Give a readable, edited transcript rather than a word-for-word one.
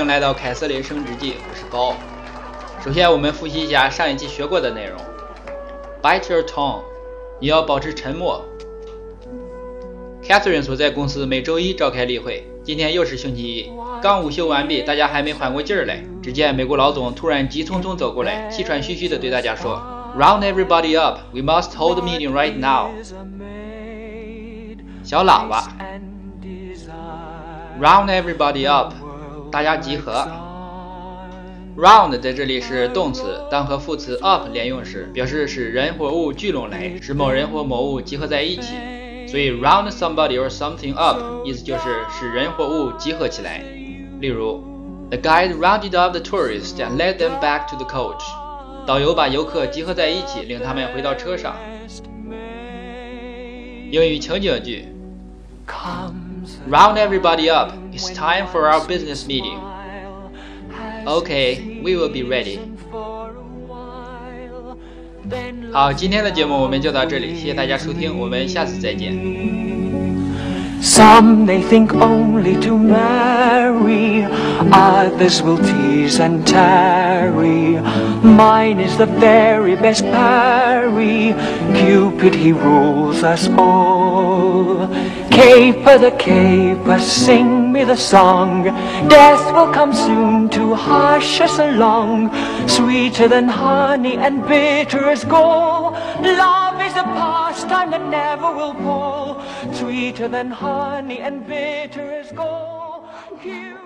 迎来到凯瑟琳升职记，我是高。首先，我们复习一下上一期学过的内容。Bite your tongue， 你要保持沉默。Catherine 所在公司每周一召开例会，今天又是星期一，刚午休完毕，大家还没缓过劲儿来，只见美国老总突然急匆匆走过来，气喘吁吁地对大家说 ：“Round everybody up, we must hold a meeting right now。”小喇叭 ，Round everybody up， 大家集合。Round 在这里是动词，当和副词 up 连用时，表示使人或物聚拢来，使某人或某物集合在一起。所以 round somebody or something up 意思就是使人或物集合起来。例如 The guide rounded up the tourists and led them back to the coach。 导游把游客集合在一起，领他们回到车上。英语情景句 Round everybody up, it's time for our business meeting. Okay, we will be ready. 好，今天的节目我们就到这里，谢谢大家收听，我们下次再见。 Some they think only to marry, others will tease and tarry. Mine is the very best parry, Cupid he rules us all. Caper the caper, sing me the song, death will come soon to hush us along. Sweeter than honey and bitter as gall, love is a pastime that never will pall. Sweeter than honey and bitter as gall.